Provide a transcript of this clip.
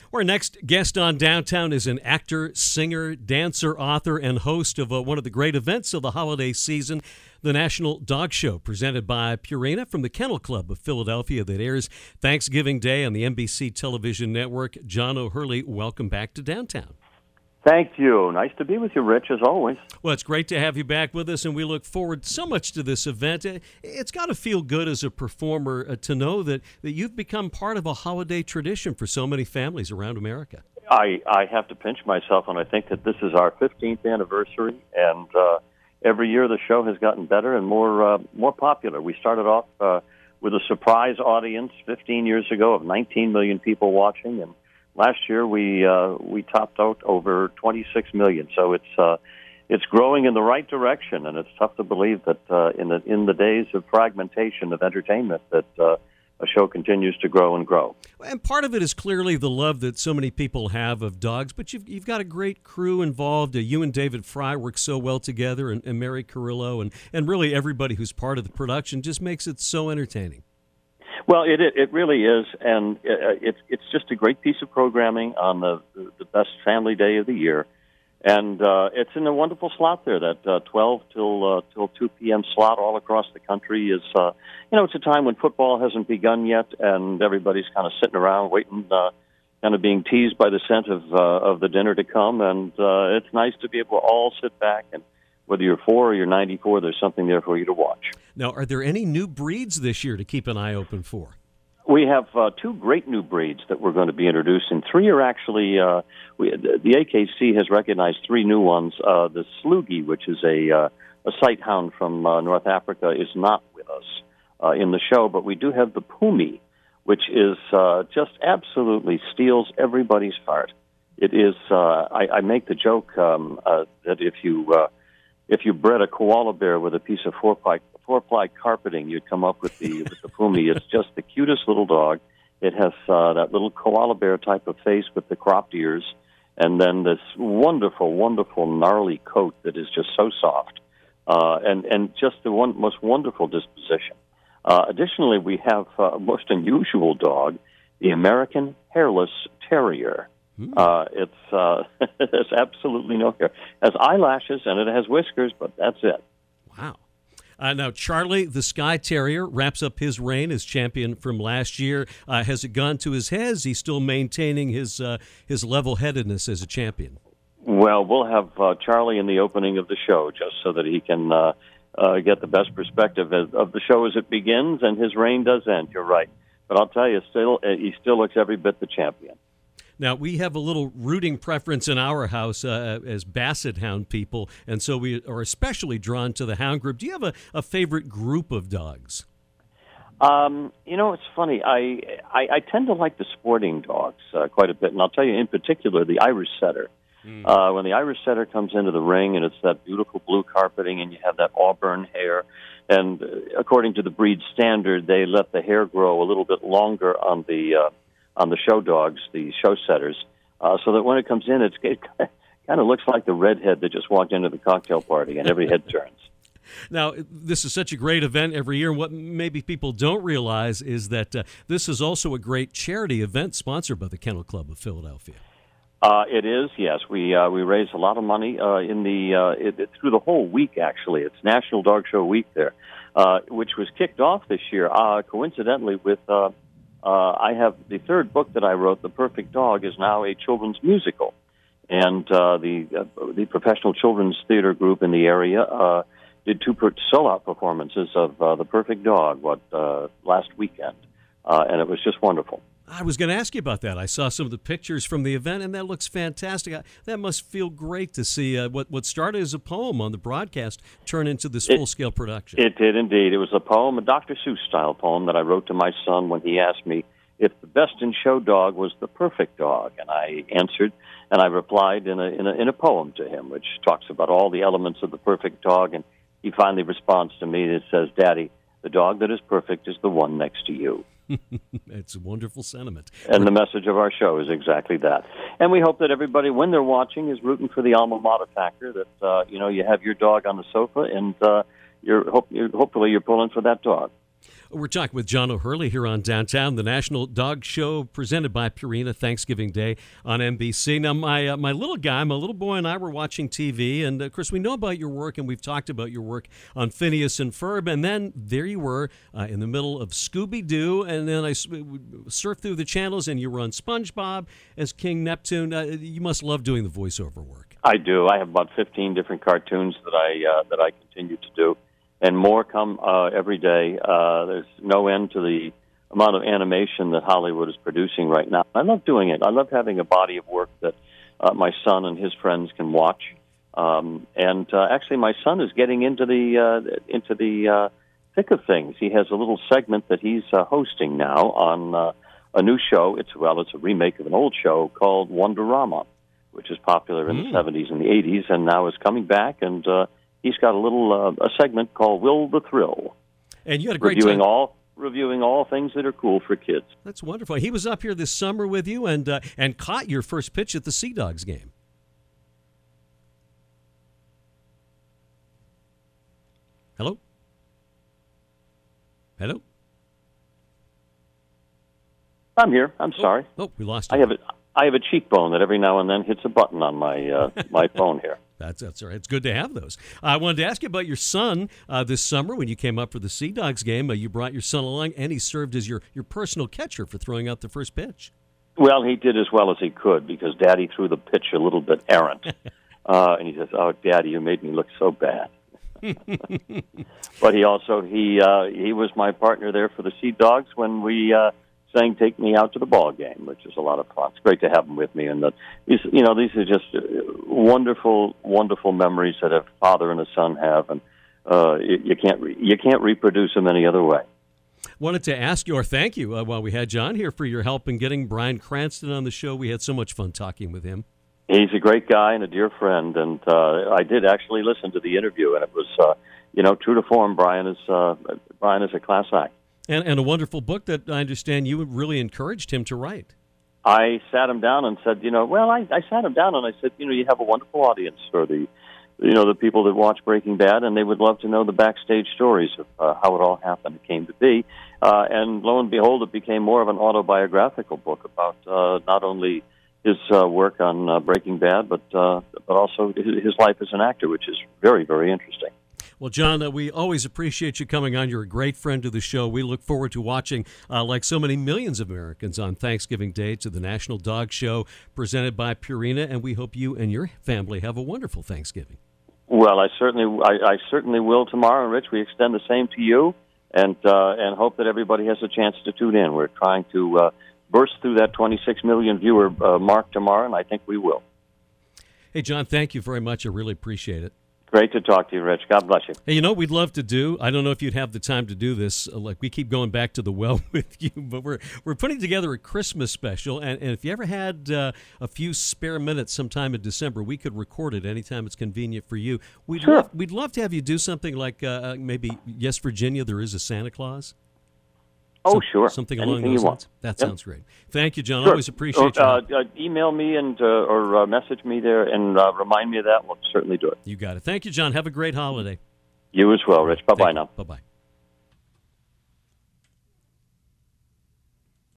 Our next guest on Downtown is an actor, singer, dancer, author, and host of one of the great events of the holiday season, the National Dog Show, presented by Purina from the Kennel Club of Philadelphia that airs Thanksgiving Day on the NBC television network. John O'Hurley, welcome back to Downtown. Thank you. Nice to be with you, Rich, as always. Well, it's great to have you back with us, and we look forward so much to this event. It's got to feel good as a performer to know that you've become part of a holiday tradition for so many families around America. I have to pinch myself when I think that this is our 15th anniversary, and every year the show has gotten better and more popular. We started off with a surprise audience 15 years ago of 19 million people watching, and last year we topped out over 26 million. So it's growing in the right direction, and it's tough to believe that in the days of fragmentation of entertainment that a show continues to grow and grow. And part of it is clearly the love that so many people have of dogs, but you've got a great crew involved. You and David Fry work so well together, and Mary Carrillo, and really everybody who's part of the production just makes it so entertaining. Well, it really is, and it's just a great piece of programming on the best family day of the year, and it's in a wonderful slot there. That 12 till 2 p.m. slot all across the country is, it's a time when football hasn't begun yet, and everybody's kind of sitting around waiting, kind of being teased by the scent of the dinner to come, and it's nice to be able to all sit back and. Whether you're 4 or you're 94, there's something there for you to watch. Now, are there any new breeds this year to keep an eye open for? We have 2 great new breeds that we're going to be introducing. 3 are actually, the AKC has recognized 3 new ones. The Slugie, which is a sight hound from North Africa, is not with us in the show, but we do have the Pumi, which is just absolutely steals everybody's heart. It is, I make the joke that if you bred a koala bear with a piece of four-ply carpeting, you'd come up with the Pumi. It's just the cutest little dog. It has that little koala bear type of face with the cropped ears, and then this wonderful, wonderful gnarly coat that is just so soft, and just the most wonderful disposition. Additionally, we have a most unusual dog, the American Hairless Terrier. There's absolutely no hair. It has eyelashes and it has whiskers, but that's it. Wow. Now, Charlie, the Skye Terrier, wraps up his reign as champion from last year. Has it gone to his head? Is he still maintaining his level-headedness as a champion? Well, we'll have Charlie in the opening of the show just so that he can get the best perspective of the show as it begins, and his reign does end. You're right. But I'll tell you, he still looks every bit the champion. Now, we have a little rooting preference in our house as Basset Hound people, and so we are especially drawn to the Hound group. Do you have a favorite group of dogs? It's funny. I tend to like the sporting dogs quite a bit, and I'll tell you in particular the Irish Setter. When the Irish Setter comes into the ring and it's that beautiful blue carpeting and you have that auburn hair, and according to the breed standard, they let the hair grow a little bit longer on the show dogs, the show setters, so that when it comes in, it kind of looks like the redhead that just walked into the cocktail party, and every head turns. Now, this is such a great event every year, and what maybe people don't realize is that this is also a great charity event sponsored by the Kennel Club of Philadelphia. It is, yes. We raise a lot of money through the whole week, actually. It's National Dog Show Week there, which was kicked off this year, coincidentally, with... I have the 3rd book that I wrote, The Perfect Dog, is now a children's musical. And the professional children's theater group in the area did 2 solo-out performances of The Perfect Dog last weekend. And it was just wonderful. I was going to ask you about that. I saw some of the pictures from the event, and that looks fantastic. That must feel great to see what started as a poem on the broadcast turn into this full-scale production. It did indeed. It was a poem, a Dr. Seuss-style poem that I wrote to my son when he asked me if the best in show dog was the perfect dog. And I answered, and I replied in a poem to him, which talks about all the elements of the perfect dog. And he finally responds to me and says, "Daddy, the dog that is perfect is the one next to you." It's a wonderful sentiment. And the message of our show is exactly that. And we hope that everybody, when they're watching, is rooting for the alma mater factor, that, you have your dog on the sofa, and hopefully you're pulling for that dog. We're talking with John O'Hurley here on Downtown, the National Dog Show presented by Purina, Thanksgiving Day on NBC. Now, my little guy, my little boy and I were watching TV, and of course we know about your work, and we've talked about your work on Phineas and Ferb, and then there you were in the middle of Scooby-Doo, and then I surfed through the channels, and you were on SpongeBob as King Neptune. You must love doing the voiceover work. I do. I have about 15 different cartoons that I continue to do. And more come every day. There's no end to the amount of animation that Hollywood is producing right now. I love doing it. I love having a body of work that my son and his friends can watch. Actually, my son is getting into the thick of things. He has a little segment that he's hosting now on a new show. It's a remake of an old show called Wonderama, which is popular in the 70s and the 80s, and now is coming back and. He's got a segment called Will the Thrill. And you had a great time. Reviewing all things that are cool for kids. That's wonderful. He was up here this summer with you and caught your first pitch at the Sea Dogs game. Hello? Hello? I'm here. I'm sorry. Oh, we lost you. I have a cheekbone that every now and then hits a button on my my phone here. That's all right. It's good to have those. I wanted to ask you about your son this summer when you came up for the Sea Dogs game. You brought your son along, and he served as your personal catcher for throwing out the first pitch. Well, he did as well as he could because Daddy threw the pitch a little bit errant. And he says, "Oh, Daddy, you made me look so bad." But he was my partner there for the Sea Dogs when we sang "Take Me Out to the Ball Game," which is a lot of fun. It's great to have him with me, and these are just wonderful, wonderful memories that a father and a son have, and you can't reproduce them any other way. Wanted to ask you, or thank you, while we had John here, for your help in getting Bryan Cranston on the show. We had so much fun talking with him. He's a great guy and a dear friend, and I did actually listen to the interview, and it was true to form. Bryan is a class act. And a wonderful book that I understand you really encouraged him to write. I sat him down and said, I sat him down and I said, you have a wonderful audience for the people that watch Breaking Bad, and they would love to know the backstage stories of how it all happened, it came to be. And lo and behold, it became more of an autobiographical book about not only his work on Breaking Bad, but also his life as an actor, which is very, very interesting. Well, John, we always appreciate you coming on. You're a great friend to the show. We look forward to watching, like so many millions of Americans on Thanksgiving Day, to the National Dog Show presented by Purina, and we hope you and your family have a wonderful Thanksgiving. Well, I certainly will tomorrow, and Rich, we extend the same to you, and hope that everybody has a chance to tune in. We're trying to burst through that 26 million viewer mark tomorrow, and I think we will. Hey, John, thank you very much. I really appreciate it. Great to talk to you, Rich. God bless you. Hey, we'd love to do, I don't know if you'd have the time to do this, like we keep going back to the well with you, but we're putting together a Christmas special, and if you ever had a few spare minutes sometime in December, we could record it anytime it's convenient for you. We'd love to have you do something like maybe, Yes, Virginia, There Is a Santa Claus. Sure. Something Anything along those lines. That sounds great. Thank you, John. Sure. Always appreciate you. Email me or message me there and remind me of that. We'll certainly do it. You got it. Thank you, John. Have a great holiday. You as well, Rich. Bye-bye now. Bye-bye.